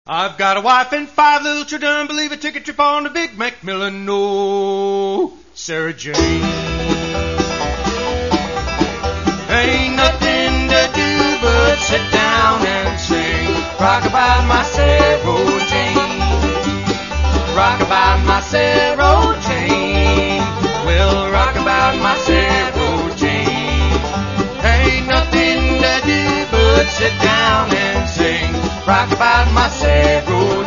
I've got a wife and 5 little children. Believe it, take a trip on the Big Macmillan. No, Sarah Jane. Ain't nothing to do but sit down and sing. Rock about my Sarah Jane. Rock about my Sarah Jane. Well, rock about my Sarah Jane. Ain't nothing to do but sit down and sing. Rock about my Sarah